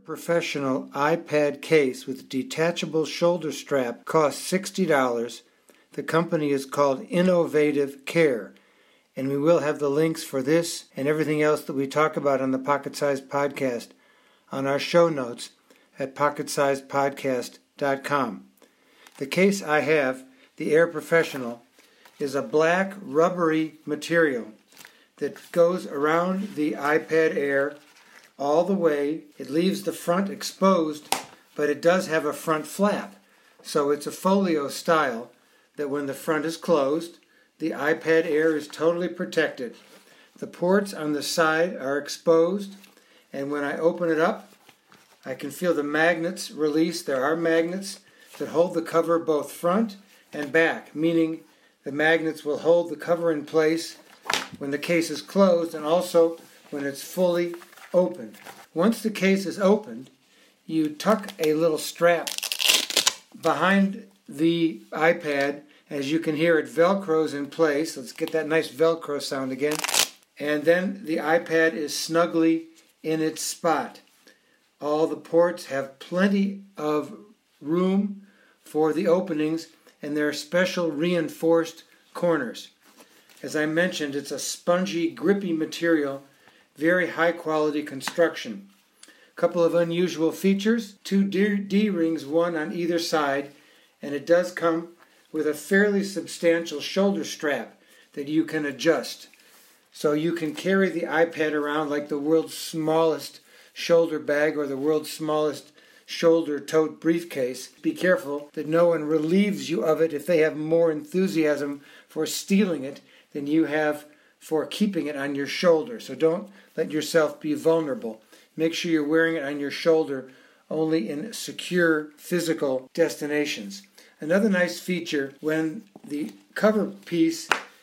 Professional iPad case with detachable shoulder strap costs $60. The company is called Innovative Care, and we will have the links for this and everything else that we talk about on the Pocket Size Podcast on our show notes at pocketsizedpodcast.com. The case I have, the Air Professional, is a black rubbery material that goes around the iPad Air all the way. It leaves the front exposed, but it does have a front flap. So it's a folio style that when the front is closed, the iPad Air is totally protected. The ports on the side are exposed, and when I open it up, I can feel the magnets release. There are magnets that hold the cover both front and back, meaning the magnets will hold the cover in place when the case is closed and also when it's fully opened. Once the case is opened, you tuck a little strap behind the iPad. As you can hear, it velcros in place. Let's get that nice velcro sound again. And then the iPad is snugly in its spot. All the ports have plenty of room for the openings, and there are special reinforced corners. As I mentioned, it's a spongy, grippy material, very high quality construction. A couple of unusual features, 2 D-rings, one on either side, and it does come with a fairly substantial shoulder strap that you can adjust. So you can carry the iPad around like the world's smallest shoulder bag or the world's smallest shoulder tote briefcase. Be careful that no one relieves you of it if they have more enthusiasm for stealing it than you have for keeping it on your shoulder. So don't let yourself be vulnerable. Make sure you're wearing it on your shoulder only in secure physical destinations. Another nice feature, when the cover piece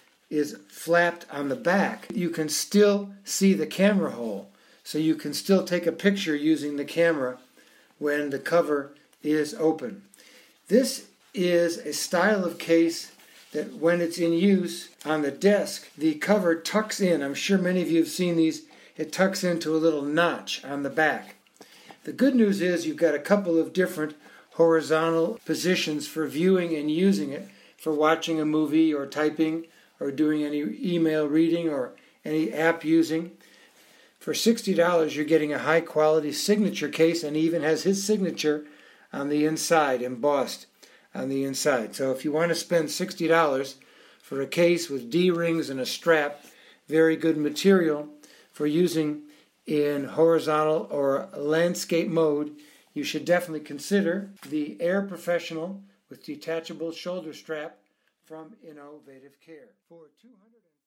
is flapped on the back, you can still see the camera hole. So you can still take a picture using the camera when the cover is open. This is a style of case that when it's in use on the desk, the cover tucks in. I'm sure many of you have seen these. It tucks into a little notch on the back. The good news is you've got a couple of different horizontal positions for viewing and using it for watching a movie or typing or doing any email reading or any app using. For $60, you're getting a high-quality signature case, and even has his signature on the inside, embossed on the inside. So if you want to spend $60 for a case with D-rings and a strap, very good material for using in horizontal or landscape mode, you should definitely consider the Air Professional with detachable shoulder strap from Innovative Care. For $200